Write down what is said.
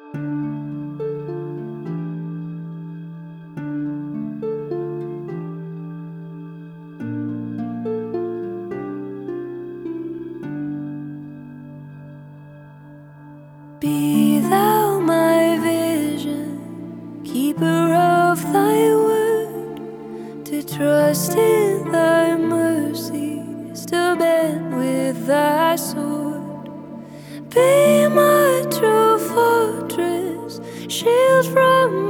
Be thou my vision, keeper of thy word, to trust in thy mercy, to bend with thy sword. Be my true fortress, shield from